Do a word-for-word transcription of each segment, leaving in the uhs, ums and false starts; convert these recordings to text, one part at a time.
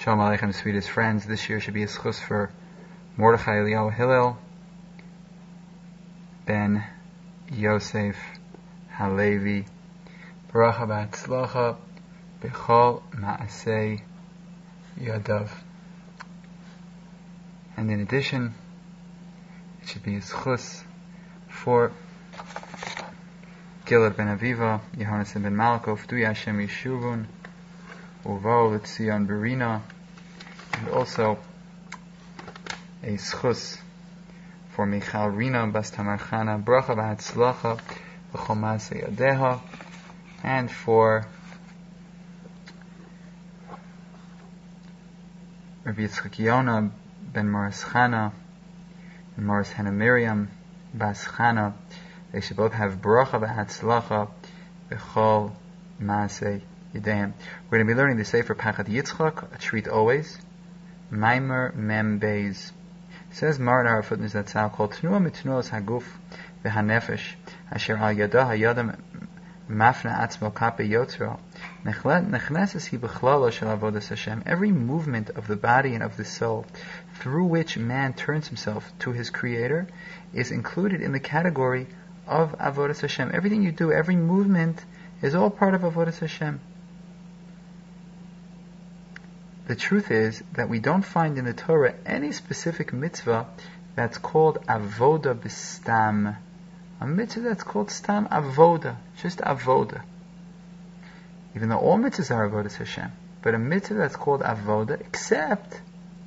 Shalom Aleichem, sweetest friends. This year should be a schus for Mordechai Eliyahu Hillel ben Yosef Halevi. Baracha b'atzlacha b'chol ma'asei yadav. And in addition, it should be a schus for Gilad ben Aviva, Yohanan ben Malko, F'du Hashem Yeshuvun, Uvo L'Tzion Berina, and also a schus for Michal Rina Bas Tamar Chana, Bracha B'Hatzlacha B'chol Ma'asei Yadeha, and for Rabbi Yitzchak Yona ben Morris Chana and Morris Hannah Miriam Bas Chana. They should both have Bracha B'Hatzlacha B'chol Ma'asei Yadeim. We're going to be learning the Sefer Pachad Yitzchak, a treat always. Maimer Mem Beis. Says Maran Arafut Nizatzal called Tnua Mitnuos Haguf V'Hanefesh Asher Al Yada Hayadam Mafna Atzmo Kape Yotzro Nechneses Hi B'Chlalo Shel Avodas Hashem. Every movement of the body and of the soul through which man turns himself to his Creator is included in the category of Avodas Hashem. Everything you do, every movement is all part of Avodas Hashem. The truth is that we don't find in the Torah any specific mitzvah that's called avoda b'stam. A mitzvah that's called stam avoda, just avoda. Even though all mitzvahs are avodas Hashem, but a mitzvah that's called avoda, except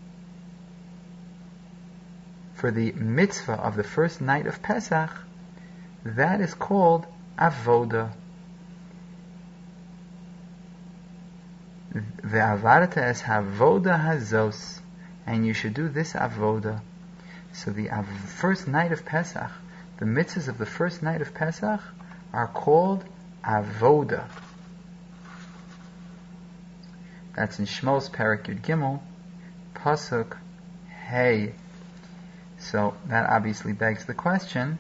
for the mitzvah of the first night of Pesach, that is called avoda. Ve'avarta es havoda hazos, and you should do this avoda. So the av- first night of Pesach, the mitzvahs of the first night of Pesach are called avoda. That's in Shmos Perek Yud Gimel, Pasuk Hey. So that obviously begs the question: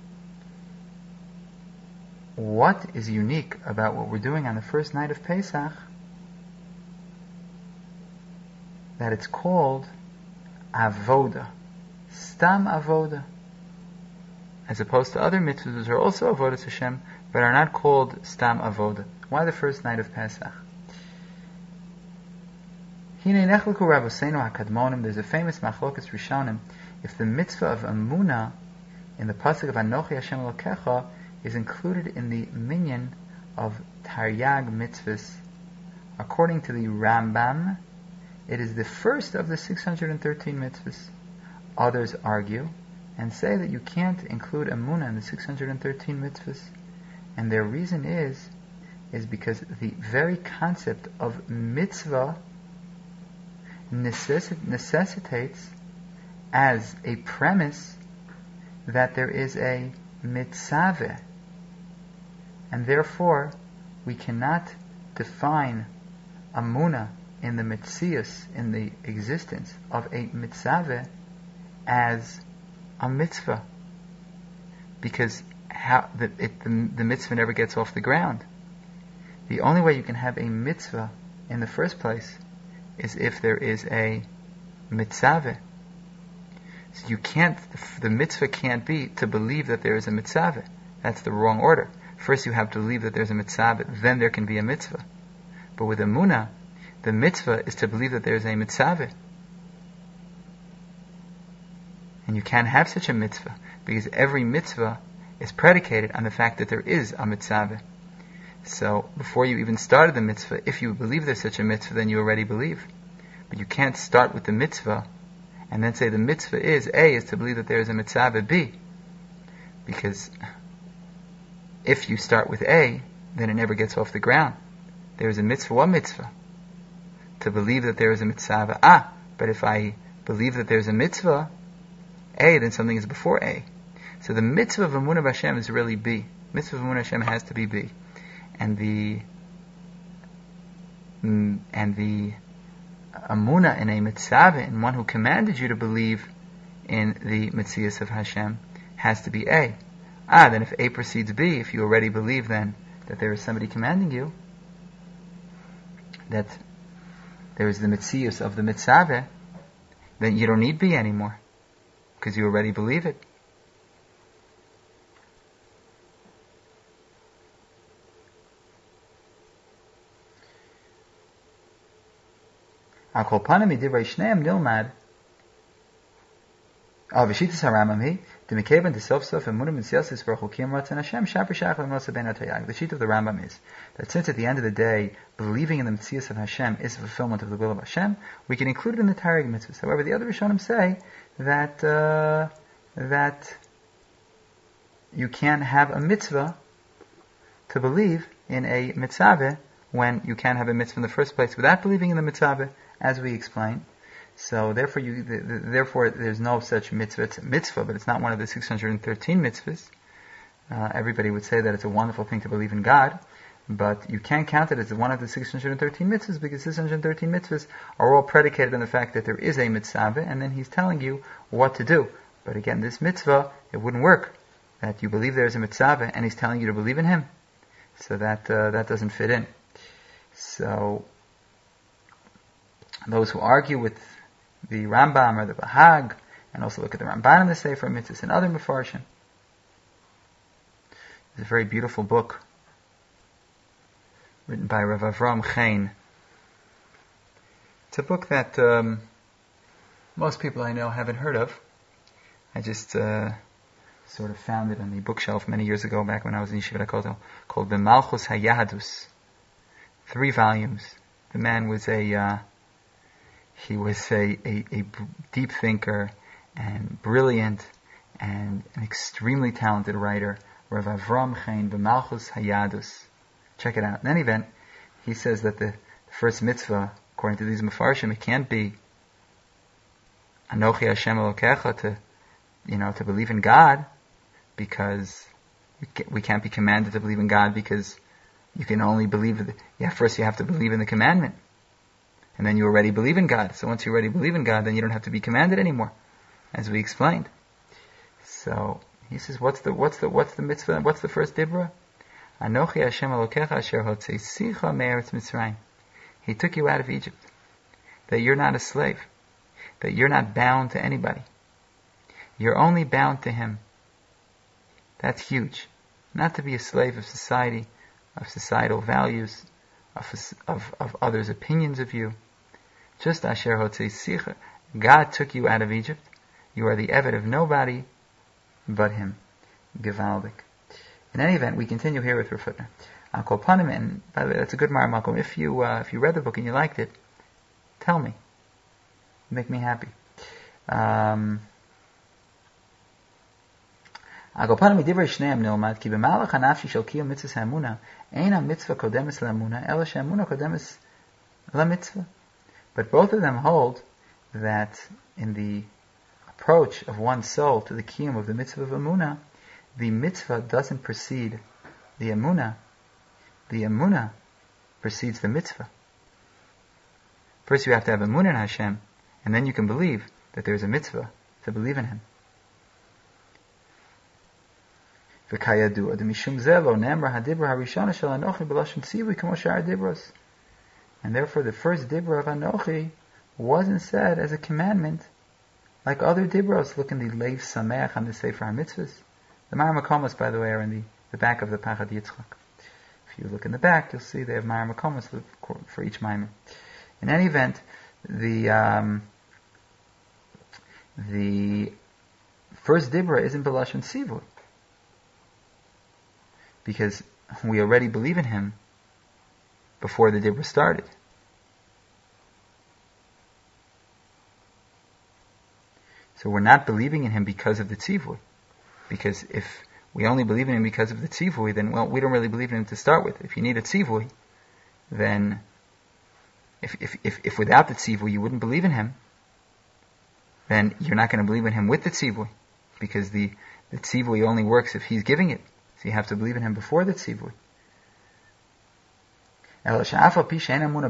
what is unique about what we're doing on the first night of Pesach that it's called avoda, stam avoda, as opposed to other mitzvahs which are also avodas Hashem but are not called stam avoda? Why the first night of Pesach? There's a famous machlokas rishonim if the mitzvah of Amunah in the pasuk of Anochi Hashem Elokecha is included in the minyan of Taryag mitzvahs. According to the Rambam, it is the first of the six hundred thirteen mitzvahs. Others argue and say that you can't include Amunah in the six hundred thirteen mitzvahs. And their reason is, is because the very concept of mitzvah necessi- necessitates as a premise that there is a mitzaveh. And therefore, we cannot define Amunah in the mitzias, in the existence of a mitzaveh, as a mitzvah, because how the, it, the, the mitzvah never gets off the ground. The only way you can have a mitzvah in the first place is if there is a mitzaveh. So you can't, the mitzvah can't be to believe that there is a mitzaveh. That's the wrong order. First you have to believe that there's a mitzaveh, then there can be a mitzvah. But with Amunah, the mitzvah is to believe that there is a mitzaveh. And you can't have such a mitzvah, because every mitzvah is predicated on the fact that there is a mitzaveh. So, before you even started the mitzvah, if you believe there's such a mitzvah, then you already believe. But you can't start with the mitzvah, and then say the mitzvah is, A, is to believe that there is a mitzaveh, B. Because if you start with A, then it never gets off the ground. There is a mitzvah, what mitzvah? To believe that there is a mitzvah. Ah, but if I believe that there is a mitzvah, A, then something is before A. So the mitzvah of Amunah Hashem is really B. Mitzvah of Amunah Hashem has to be B. And the mm, and the Amunah in a mitzvah, in one who commanded you to believe in the mitzias of Hashem, has to be A. Ah, then if A precedes B, if you already believe then that there is somebody commanding you, that there is the mitzius of the mitzaveh, then you don't need be anymore, because you already believe it. Al kol panim midivrei shneim nilmad. Oh, v'shitas haRambam hi demikevan to self self emunah mitzias yisbarach u'kiyam ratzon Hashem shaper shach l'mosa ben atayag. The sheet of the Rambam is that since at the end of the day, believing in the mitzias of Hashem is a fulfillment of the will of Hashem, we can include it in the Targum mitzvahs. However, the other Rishonim say that uh, that you can't have a mitzvah to believe in a mitzvah when you can't have a mitzvah in the first place without believing in the mitzvah, as we explained. So therefore, you, the, the, therefore, there's no such mitzvah. It's a mitzvah, but it's not one of the six hundred thirteen mitzvahs. Uh, everybody would say that it's a wonderful thing to believe in God, but you can't count it as one of the six hundred thirteen mitzvahs, because six hundred thirteen mitzvahs are all predicated on the fact that there is a mitzvah, and then he's telling you what to do. But again, this mitzvah, it wouldn't work. That you believe there is a mitzvah, and he's telling you to believe in him. So that uh, that doesn't fit in. So those who argue with the Rambam or the Bahag, and also look at the Ramban in the Sefer Mitzvahs and other Mefarshim. It's a very beautiful book written by Rav Avram Chaim. It's a book that um, most people I know haven't heard of. I just uh, sort of found it on the bookshelf many years ago, back when I was in Yeshivat HaKotel, called B'Malchus HaYahadus. Three volumes. The man was a uh, He was a, a, a deep thinker and brilliant and an extremely talented writer. Rav Avram Chaim B'Malchus Hayadus. Check it out. In any event, he says that the first mitzvah, according to these Mefarshim, it can't be Anochi Hashem Elokecha, to, you know, to believe in God, because we can't be commanded to believe in God, because you can only believe, the, yeah, first you have to believe in the commandment. And then you already believe in God. So once you already believe in God, then you don't have to be commanded anymore, as we explained. So he says, what's the what's the what's the mitzvah? What's the first dibra? Anochi Hashem Elokecha asher hotzeisicha me'eretz Mitzrayim. He took you out of Egypt. That you're not a slave. That you're not bound to anybody. You're only bound to Him. That's huge. Not to be a slave of society, of societal values, of of, of others' opinions of you. Just asher hotzeisicha. God took you out of Egypt. You are the eved of nobody but Him. Gevaldik. In any event, we continue here with Rafutner. Al kol panim, and by the way, that's a good Mar Malcolm. If you uh, if you read the book and you liked it, tell me. Make me happy. Um, Al kol panim midivrei shneim nilmad ki b'malach hanafshi shel kiyum mitzvahs ha'emuna ein ha-mitzvah kodemes la'emuna ela she'emuna kodemes la-mitzvah. But both of them hold that in the approach of one's soul to the kiyum of the mitzvah of emunah, the mitzvah doesn't precede the emunah. The emunah precedes the mitzvah. First you have to have emunah in Hashem, and then you can believe that there is a mitzvah to believe in Him. And therefore the first dibra of Anochi wasn't said as a commandment like other dibros. Look in the Leiv Sameach on the Sefer HaMitzvahs. The Ma'ar Makomos, by the way, are in the, the back of the Pachad Yitzchak. If you look in the back, you'll see they have Ma'ar Makomos for each Maimer. In any event, the um, the first dibra isn't B'lashon Tzivui, because we already believe in Him before the dibra started. So we're not believing in Him because of the tzivui. Because if we only believe in Him because of the tzivui, then, well, we don't really believe in Him to start with. If you need a tzivui, then if, if, if, if without the tzivui you wouldn't believe in Him, then you're not going to believe in Him with the tzivui. Because the, the tzivui only works if He's giving it. So you have to believe in Him before the tzivui. Even though you don't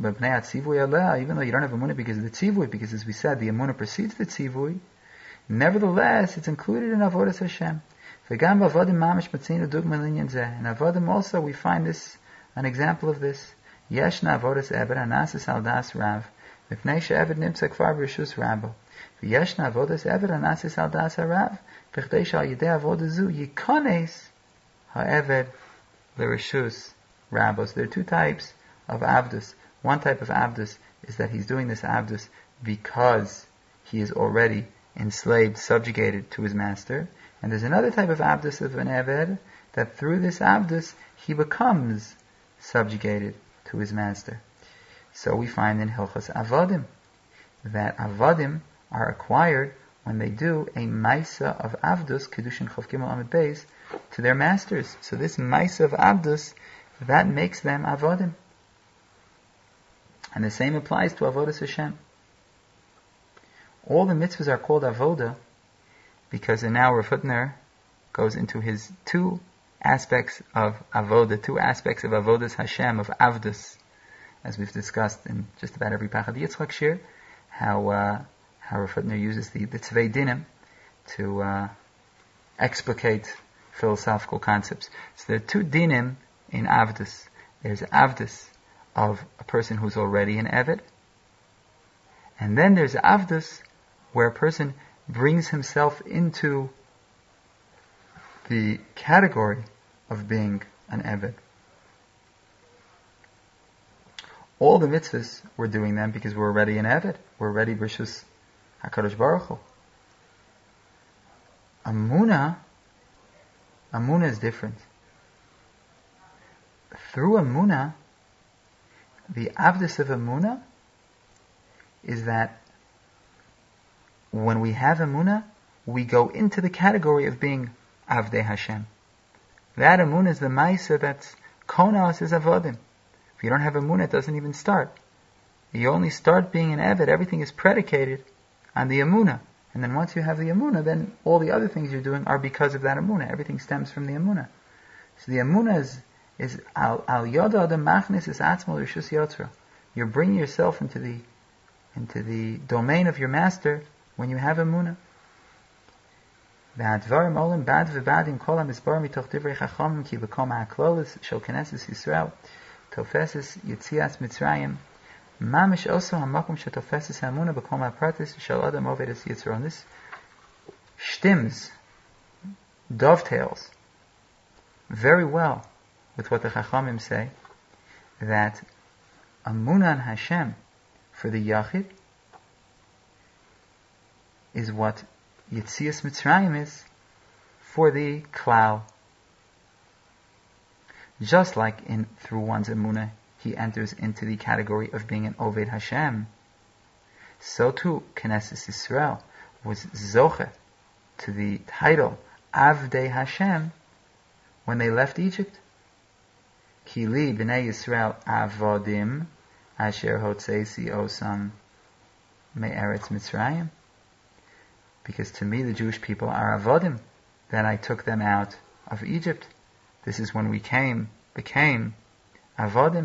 have emunah because of the tzivui, because as we said, the emunah precedes the tzivui, nevertheless, it's included in avodas Hashem. In avodim also, we find this, an example of this, Yeshna avodas eved anasis al das rav, mipnei she'eved nimtza kvar b'rishus rabo. V'yeshna avodas eved anasis al das harav, v'chdei shal yidei avodah zu yikones ha'eved l'rishus rabo. So there are two types of avdus. One type of avdus is that he's doing this avdus because he is already enslaved, subjugated to his master. And there's another type of avdus of an eved, that through this avdus he becomes subjugated to his master. So we find in Hilchos Avodim that Avodim are acquired when they do a Maisa of Avdus, Kedushin Chof Gimel Amud Beis, to their masters. So this Maisa of Avdus, that makes them Avodim. And the same applies to Avodas Hashem. All the mitzvahs are called Avoda because now Rav Hutner goes into his two aspects of Avoda, two aspects of Avodas Hashem, of Avdus, as we've discussed in just about every Pachad Yitzchak Shir, how uh, how Rav Hutner uses the, the Tzvei Dinim to uh, explicate philosophical concepts. So there are two dinim in Avdus. There's Avdus of a person who's already an Eved, and then there's Avdus where a person brings himself into the category of being an Eved. All the mitzvahs, we're doing them because we're already an Eved. We're already B'rishus HaKadosh Baruch Hu. Amunah, Amunah is different. Through Amunah, the Avdus of Amunah is that when we have Amunah, we go into the category of being Avdei Hashem. That Amunah is the Maisa that's Konas is Avodim. If you don't have Amunah, it doesn't even start. You only start being an Eved, everything is predicated on the Amunah. And then once you have the Amunah, then all the other things you're doing are because of that Amunah. Everything stems from the Amunah. So the Amunah is, is Al Yoda Adam Machnis is Atzmo Rishus Yotzra. You're bringing yourself into the into the domain of your master when you have Amunah. והדברים עולים בד ובד עם כל המסבר מתוך דברי חכמים כי בקום הכלולס של כנסת ישראל תופסס יציאת מצרים ממש also המקום שתופסס האמונה בקום הפרטס של אדם עובד את יצרו. And this stems, dovetails very well with what the Chachamim say, that Amunah on Hashem for the Yachid is what Yetzias Mitzrayim is for the Klal. Just like in through one's Amunah, he enters into the category of being an Oved Hashem, so too Knesset Yisrael was Zoche to the title Avdei Hashem when they left Egypt. Ki li b'nei Yisrael avodim asher hotzeisi osam me'eretz Mitzrayim. Because to me the Jewish people are avodim, that I took them out of Egypt. This is when we came, became avodim.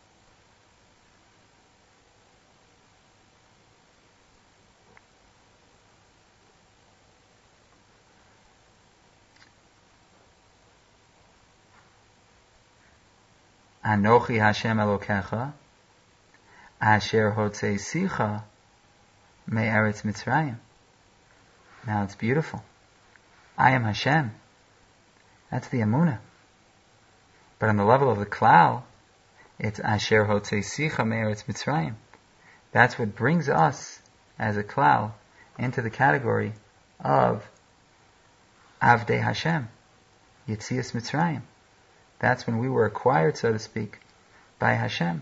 Anochi Hashem Elokecha, Asher Hotzeisicha me'eretz Mitzrayim. Now it's beautiful. I am Hashem. That's the Amunah. But on the level of the Klal, it's Asher Hotzeisicha me'eretz Mitzrayim. That's what brings us, as a Klal, into the category of Avdei Hashem, Yetzias Mitzrayim. That's when we were acquired, so to speak, by Hashem.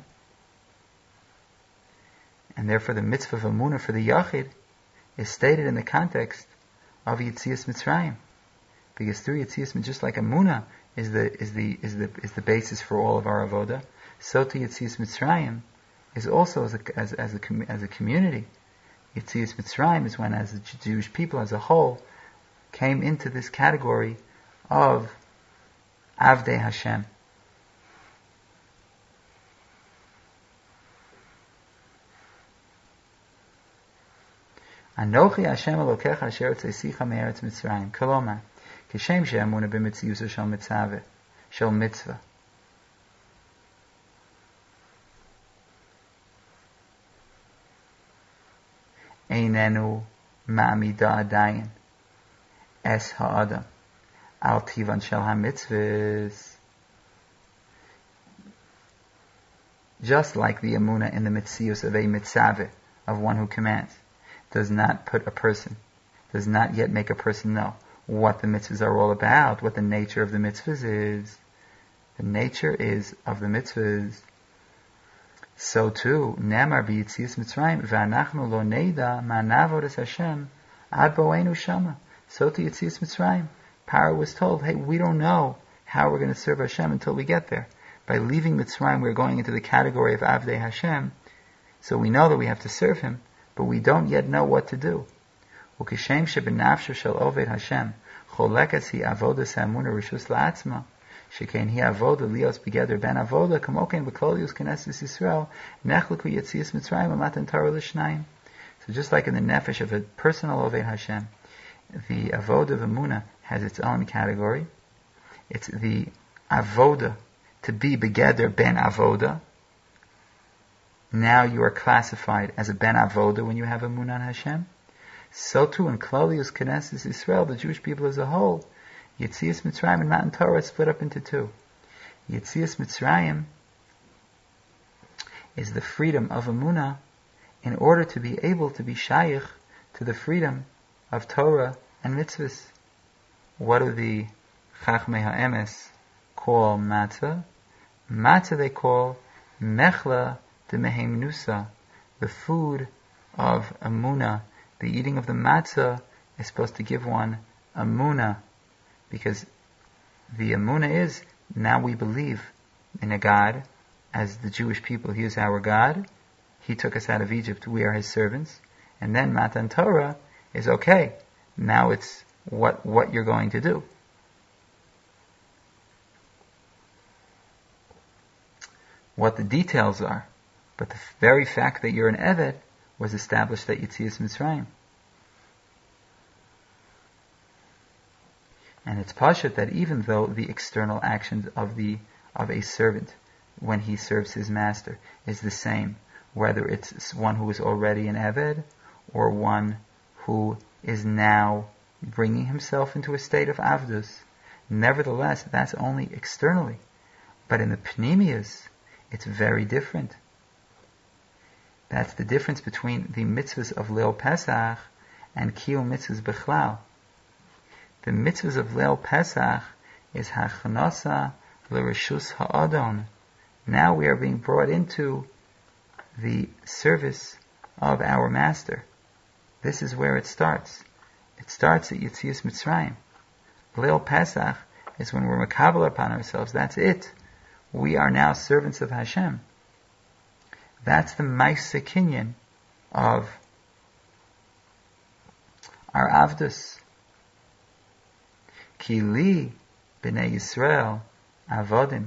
And therefore the mitzvah of Amunah for the Yachid is stated in the context of Yetzias Mitzrayim. Because through Yetzias Mitzrayim, just like Amunah is the, is the, is the, is the basis for all of our Avodah, so to Yetzias Mitzrayim is also as a, as, as a, as a community. Yetzias Mitzrayim is when, as the Jewish people as a whole, came into this category of Avdei Hashem. Anochi Hashem Elokecha asher tzesicha me'eretz Mitzrayim. Koloma, kishem she'amuna b'mitziusa shel mitzvah, shel mitzvah. einenu ma'amida adayin es ha'adam al tivan shel ha'mitzvahs. Just like the emunah in the mitzius of a mitzaveh, of one who commands, does not put a person, does not yet make a person know what the mitzvahs are all about, what the nature of the mitzvahs is. The nature is of the mitzvahs. So too, Nemar b'Yitzias Mitzrayim, v'anachnu lo neida ma navodas Hashem ad bo'enu shama. So to Yitzias Mitzrayim, Paro was told, hey, we don't know how we're going to serve Hashem until we get there. By leaving Mitzrayim, we're going into the category of Avdei Hashem, so we know that we have to serve Him, but we don't yet know what to do. Ukishem shebenafsho shel oved Hashem, cholekas hi avodas ha'emunah rishus la'atzma, shekain hi avoda lios begeder ben avoda, kamokein b'klolius knesses Yisrael, nechleku yetzias Mitzrayim amatan Torah l'shnayim. So just like in the nefesh of a personal oved Hashem, the avoda of emunah has its own category. It's the avoda, to be begeder ben avoda. Now you are classified as a ben avoda when you have emunah on Hashem. So too in Klolius Knesses Israel, the Jewish people as a whole, Yetzias Mitzrayim and Matan Torah is split up into two. Yetzias Mitzrayim is the freedom of emunah in order to be able to be shaykh to the freedom of Torah and mitzvahs. What do the Chachmei HaEmes call matzah? Matzah they call mechla de mehemnusa, the food of emunah. The eating of the matzah is supposed to give one emunah, because the emunah is, now we believe in a God, as the Jewish people, He is our God, He took us out of Egypt, we are His servants, and then Matan Torah is okay, now it's what what you're going to do. What the details are, but the very fact that you're an Eved was established at Yetzias Mitzrayim. And it's pashut that even though the external actions of the of a servant when he serves his master is the same, whether it's one who is already an Eved or one who is now bringing himself into a state of Avdus, nevertheless that's only externally. But in the Pnimius, it's very different. That's the difference between the mitzvahs of Leil Pesach and Kiyum mitzvahs Bechlal. The mitzvahs of Leil Pesach is Hachnasa L'Reshus Ha'adon. Now we are being brought into the service of our master. This is where it starts. It starts at Yetzias Mitzrayim. Leil Pesach is when we're makabel upon ourselves. That's it. We are now servants of Hashem. That's the Maisa Kinyan of our Avdus. Ki li b'nei Yisrael avodim.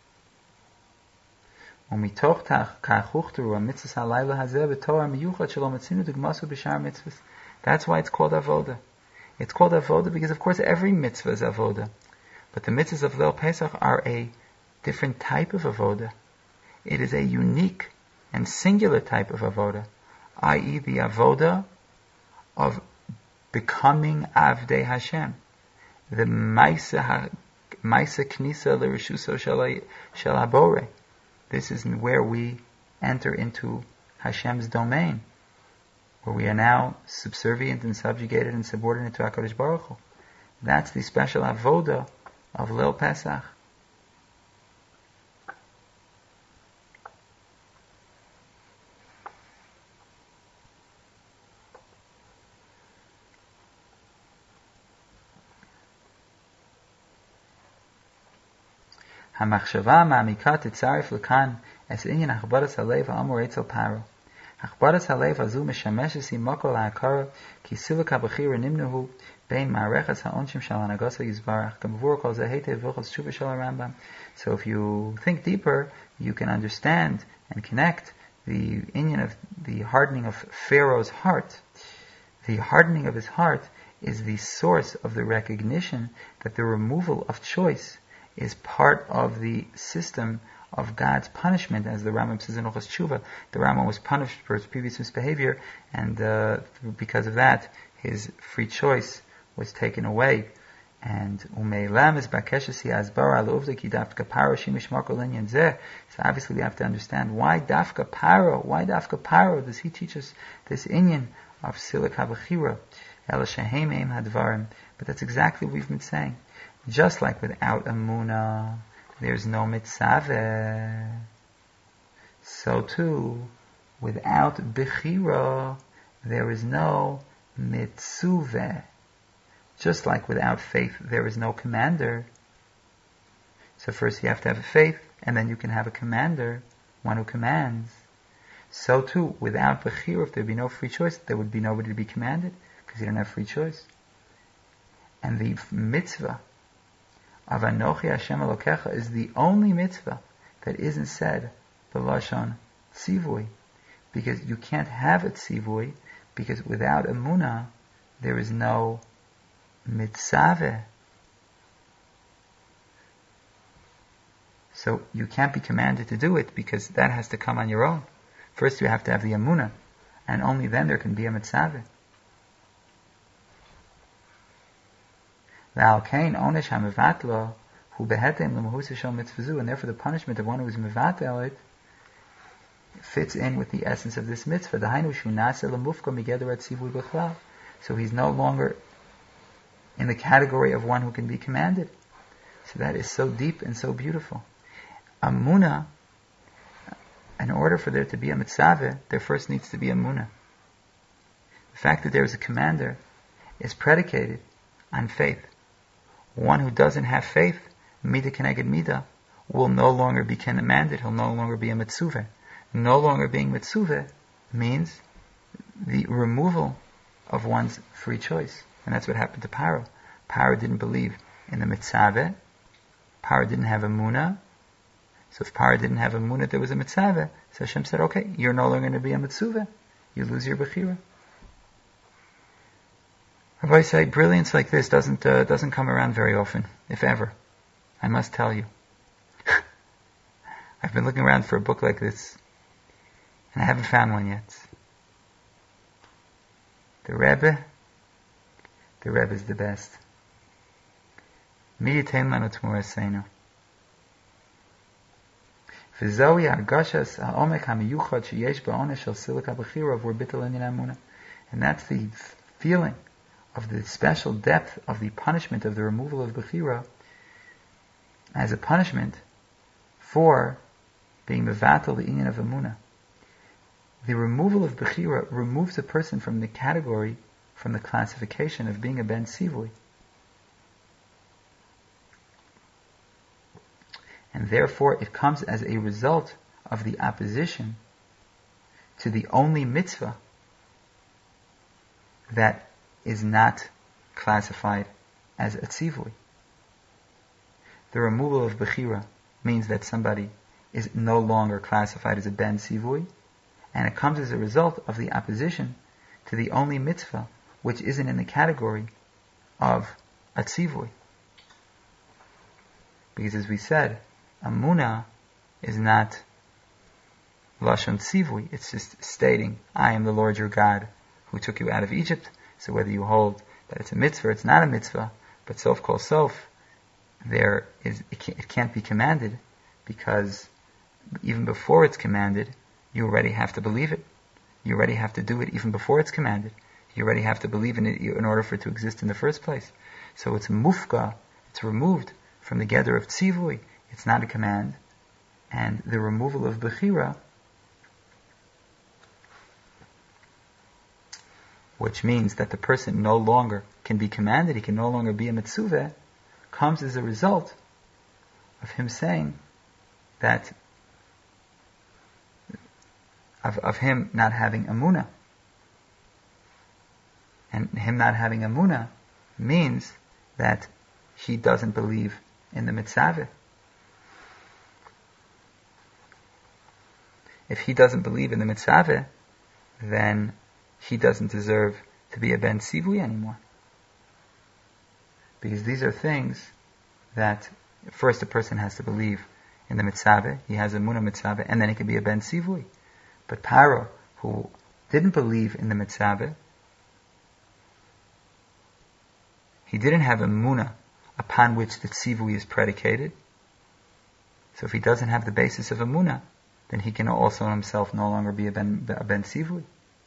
Umitoch כך uchteru ha-mitzvahs halayla hazeh b'torah miyuchad shelo matzinu dugmasu b'shar mitzvahs. That's why it's called avoda. It's called avoda because, of course, every mitzvah is avoda. But the mitzvahs of Leil Pesach are a different type of avoda. It is a unique and singular type of avoda, that is the avoda of becoming Avdei Hashem. The Maisa Knisa L'Reshuso Shel HaBorei. This is where we enter into Hashem's domain, where we are now subservient and subjugated and subordinate to HaKadosh Baruch Hu. That's the special avoda of Leil Pesach. המחשבה המעמיקה תצרף לכאן את עניין הכבדת הלב האמור אצל פרעה. הכבדת הלב הזו משמשת עמקו להכרה כי סילוק הבחיר נמנעו בין מערכת העונשין של הנהגתו יזברך. כמבואר כל זה היטב וכל תשובה של הרמב"ם. So if you think deeper, you can understand and connect the inyan of the hardening of Pharaoh's heart. The hardening of his heart is the source of the recognition that the removal of choice is part of the system of God's punishment, as the Rambam says in Hilchos Tshuva. The Rambam was punished for his previous misbehavior, and uh, because of that, his free choice was taken away. And umeilam is bakeshes asbara l'uvda ki dafka paro shimish marko linyan zeh. So obviously we have to understand why dafka paro. Why dafka paro does he teach us this inyan of silik habachira? El shehem eim hadvarim. But that's exactly what we've been saying. Just like without amuna, there's no mitzaveh. So too, without bechira, there is no mitzuveh. Just like without faith, there is no commander. So first you have to have a faith, and then you can have a commander, one who commands. So too, without bechira, if there would be no free choice, there would be nobody to be commanded, because you don't have free choice. And the mitzvah of Anochi Hashem Elokecha is the only mitzvah that isn't said b'lashon tzivui, because you can't have a tzivui, because without emunah there is no mitzaveh. So you can't be commanded to do it, because that has to come on your own. First you have to have the emunah, and only then there can be a mitzaveh. And therefore the punishment of one who is mevatel it fits in with the essence of this mitzvah. So he's no longer in the category of one who can be commanded. So that is so deep and so beautiful. Amunah, in order for there to be a mitzaveh, there first needs to be amunah. The fact that there is a commander is predicated on faith. One who doesn't have faith, midah keneged midah, will no longer be commanded. He'll no longer be a mitzuveh. No longer being mitzuveh means the removal of one's free choice. And that's what happened to Paro. Paro didn't believe in the mitzaveh. Paro didn't have emunah. So if Paro didn't have emunah, there was a mitzaveh. So Hashem said, okay, you're no longer going to be a mitzuveh. You lose your bechira. Rabbi say, brilliance like this doesn't uh, doesn't come around very often, if ever. I must tell you. I've been looking around for a book like this, and I haven't found one yet. The Rebbe, the Rebbe is the best. Mi yitain lanu t'muraseinu. V'zohi ha'argashas ha'omek ha'miyuchad sheyesh ba'onesh shel silik ha'bechira of bitul inyan amunah. And that's the feeling of the special depth of the punishment of the removal of bechira as a punishment for being mevatel the inyan of emunah. The removal of bechira removes a person from the category, from the classification of being a ben sivui. And therefore it comes as a result of the opposition to the only mitzvah that is not classified as a tzivui. The removal of bechira means that somebody is no longer classified as a ben tzivui, and it comes as a result of the opposition to the only mitzvah which isn't in the category of a tzivui. Because as we said, amunah is not lashon tzivui, it's just stating, I am the Lord your God who took you out of Egypt. So whether you hold that it's a mitzvah, it's not a mitzvah, but sof kol sof, there is, it can't, it can't be commanded, because even before it's commanded, you already have to believe it. You already have to do it even before it's commanded. You already have to believe in it in order for it to exist in the first place. So it's mufka, it's removed from the gather of tzivui. It's not a command. And the removal of bechira, which means that the person no longer can be commanded, he can no longer be a mitzuveh, comes as a result of him saying that, of, of him not having emunah. And him not having emunah means that he doesn't believe in the mitzaveh. If he doesn't believe in the mitzaveh, then he doesn't deserve to be a ben sivui anymore. Because these are things that first a person has to believe in the mitzvah, he has a Muna mitzvah, and then he can be a Ben Sivui. But Paro, who didn't believe in the mitzvah, he didn't have a Muna upon which the Tzivui is predicated. So if he doesn't have the basis of a Muna, then he can also himself no longer be a Ben, a ben Sivui.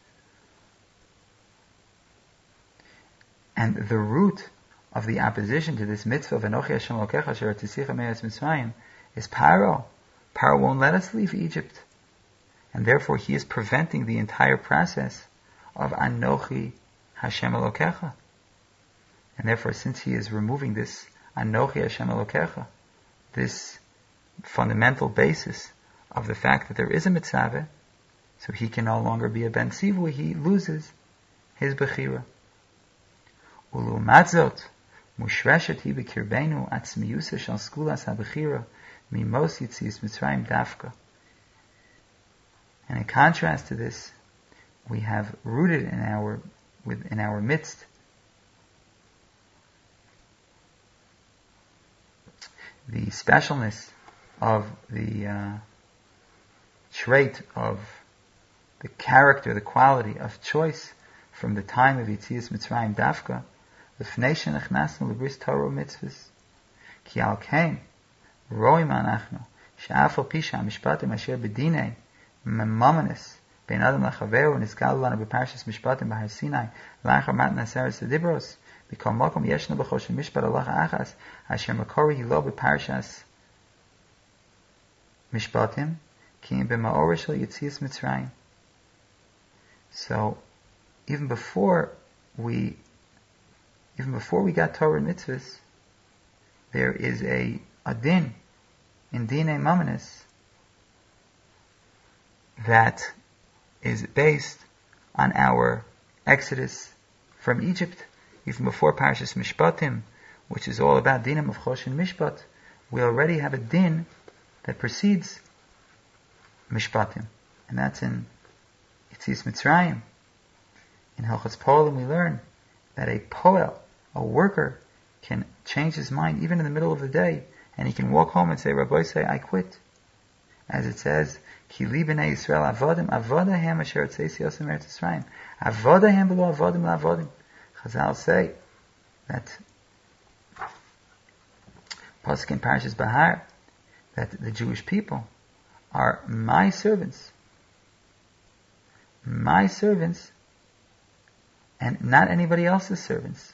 And the root of the opposition to this mitzvah of Enochi Hashem Elokecha Asher Tzicha Me'eretz Mitzrayim is Paro. Paro won't let us leave Egypt. And therefore he is preventing the entire process of Anochi Hashem Elokecha. And therefore, since he is removing this Anochi Hashem Elokecha, this fundamental basis of the fact that there is a mitzvah, so he can no longer be a Ben Sivui, he loses his Bechira. Ulu Matzot, Mushreshet hi b'kirbenu atzmiyusa shal skulas ha-Bechira mimos yitzias Mitzrayim dafka. And in contrast to this, we have rooted in our in our midst the specialness of the uh, trait of the character, the quality of choice from the time of Yitzias Mitzrayim dafka, l'fnei shenechnasnu l'bris Torah mitzvahs, ki al kein roim anachnu she'af al pi she'hamishpatim asher b'dinei memamanis bein adam lachaveru nizgalu lanu b'parshas mishpatim b'har Sinai la'achar matan aseres adibros b'kol makom yeshnu b'choshen mishpat halacha achas asher makori hilo b'parshas mishpatim ki im b'ma'or shel Yitzias Mitzrayim. So even before we even before we got Torah and mitzvahs, there is a, a din in Dinei Mamanis that is based on our exodus from Egypt. Even before Parshas Mishpatim, which is all about dinim of Choshen Mishpat, we already have a din that precedes Mishpatim, and that's in Yitzias Mitzrayim. In Hilchos Poelim we learn that a poel, a worker, can change his mind even in the middle of the day, and he can walk home and say, Rabbi say, I quit. As it says, Ki li b'nei Yisrael avodim, avodahem asher tzeis yosem eretz Yisrael, avodahem v'lo avodim la'avodim. Chazal say that Pasuk in Parashas Bahar, that the Jewish people are my servants, my servants, and not anybody else's servants.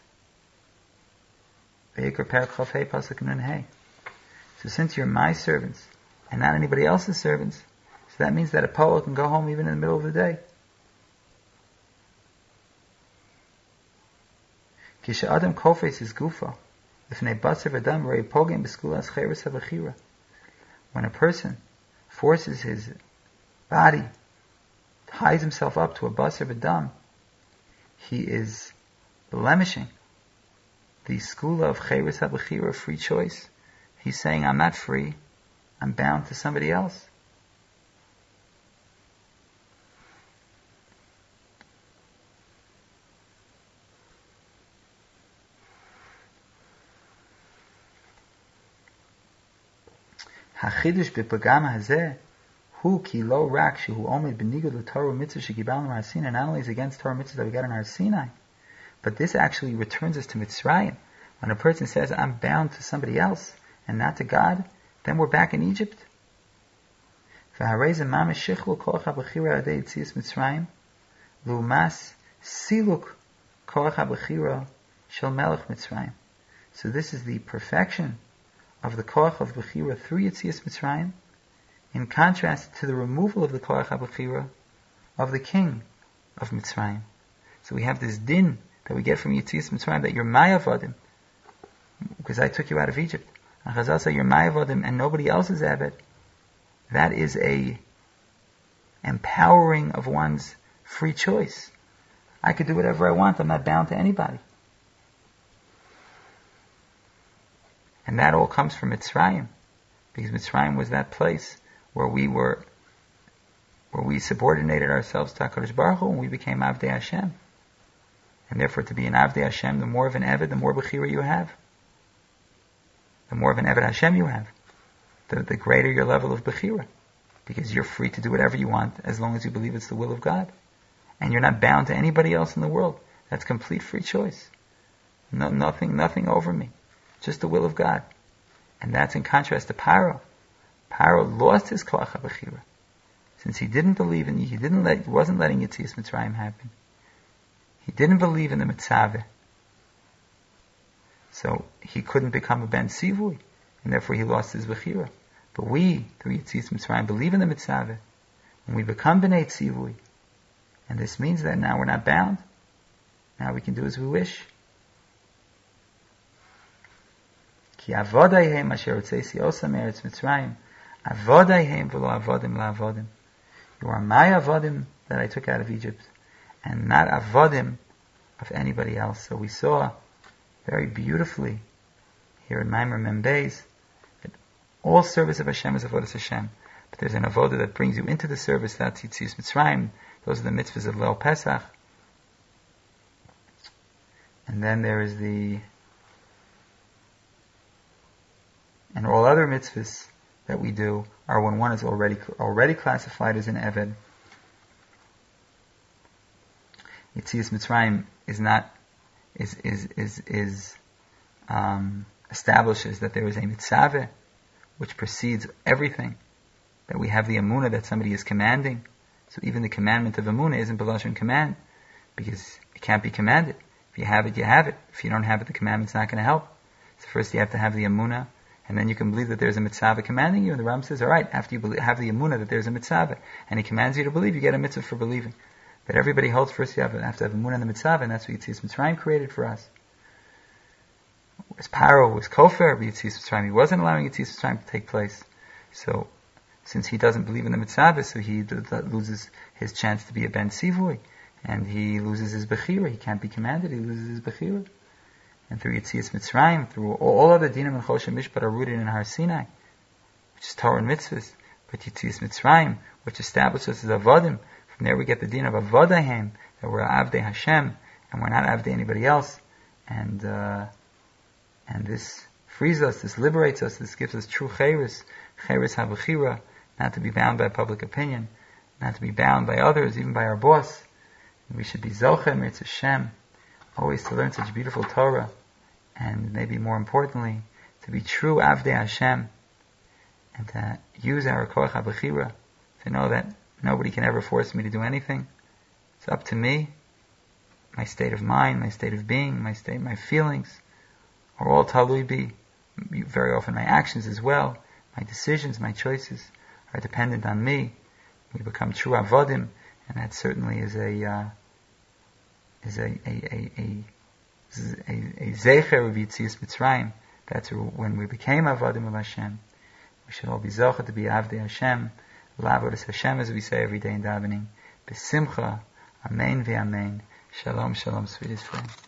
So since you're my servants and not anybody else's servants, so that means that a poet can go home even in the middle of the day. When a person forces his body, ties himself up to a basar v'dam, he is blemishing the skula of cheres ha-bechira, free choice. He's saying, I'm not free, I'm bound to somebody else. Hachidush b'pagam hazeh hu ki lo rak shehu omed b'nigud l'Torah mitzvah shekibalnu Har Sinai. Not only is against Torah mitzvah that we got in Har Sinai, but this actually returns us to Mitzrayim. When a person says, I'm bound to somebody else and not to God, then we're back in Egypt. V'harei zeh mamish shichlu koach ha-bechira adei yitzias Mitzrayim l'umas siluk koach ha-bechira shel melech Mitzrayim. So this is the perfection of the koach of bechira through Yitzias Mitzrayim, in contrast to the removal of the koach ha-bechira of the king of Mitzrayim. So we have this din that we get from Yitzias Mitzrayim, that you're my avodim, because I took you out of Egypt. And Chazal say you're my avodim and nobody else is Abed. That is a empowering of one's free choice. I could do whatever I want. I'm not bound to anybody. And that all comes from Mitzrayim, because Mitzrayim was that place where we were, where we subordinated ourselves to HaKadosh Baruch Hu, and we became Avdei Hashem. And therefore, to be an Avdei Hashem, the more of an Eved, the more Bechira you have. The more of an Eved Hashem you have. the, the greater your level of Bechira. Because you're free to do whatever you want as long as you believe it's the will of God. And you're not bound to anybody else in the world. That's complete free choice. No, nothing, nothing over me. Just the will of God. And that's in contrast to Paro. Paro lost his Koach HaBechira. Since he didn't believe in, he didn't let, he wasn't letting Yetzias Mitzrayim happen. He didn't believe in the Mitzaveh. So he couldn't become a Ben Sivui, and therefore he lost his Bechira. But we, through Yetzias Mitzrayim, believe in the Mitzaveh, and we become Bnei Tzivui. And this means that now we're not bound. Now we can do as we wish. Ki avodayhem asher otzesi osam eretz Mitzrayim, avodayhem v'lo avodim la'avodim. You are my avodim that I took out of Egypt, and not avodim of anybody else. So we saw very beautifully here in Maimer Membeis that all service of Hashem is avodas Hashem. But there's an avodah that brings you into the service, that's Yetzias Mitzrayim. Those are the mitzvahs of Leil Pesach. And then there is the, and all other mitzvahs that we do are when one is already already classified as an Eved. Yetzias Mitzrayim is not is is is is um, establishes that there is a mitzaveh which precedes everything. That we have the emunah that somebody is commanding. So even the commandment of emunah isn't b'lashon command, because it can't be commanded. If you have it, you have it. If you don't have it, the commandment's not going to help. So first you have to have the emunah, and then you can believe that there's a mitzvah commanding you. And the Ram says, all right, after you believe, have the emunah that there's a mitzvah, and he commands you to believe, you get a mitzvah for believing. But everybody holds first you have, have to have emunah and the mitzvah, and that's what Yetzias Mitzrayim created for us. Whereas Paro was kofar of Yetzias Mitzrayim, he wasn't allowing Yetzias Mitzrayim to take place. So since he doesn't believe in the mitzvah, so he d- d- loses his chance to be a ben sivui, and he loses his bechira. He can't be commanded. He loses his bechira. And through Yetzias Mitzrayim, through all, all other dinim and choshen mishpat are rooted in Har Sinai, which is Torah and mitzvahs. But Yetzias Mitzrayim, which establishes as avodim, from there we get the din of avodahem, that we're avdei Hashem, and we're not avdei anybody else. And uh, and this frees us, this liberates us, this gives us true chayris, chayris habechira, not to be bound by public opinion, not to be bound by others, even by our boss. We should be zoche mirtz Hashem, always to learn such beautiful Torah, and maybe more importantly, to be true avdei Hashem, and to use our koach habechira, to know that nobody can ever force me to do anything. It's up to me. My state of mind, my state of being, my state, my feelings are all talui bi. Very often my actions as well, my decisions, my choices are dependent on me. We become true avodim, and that certainly is a uh, is a a a a, a, a zecher of Yetzias Mitzrayim. That's when we became avodim of Hashem. We should all be zocher to be avdei Hashem, la'avodas Hashem, as we say every day in davening. B'simcha, amen v'amen. Shalom, shalom, sweetest friend.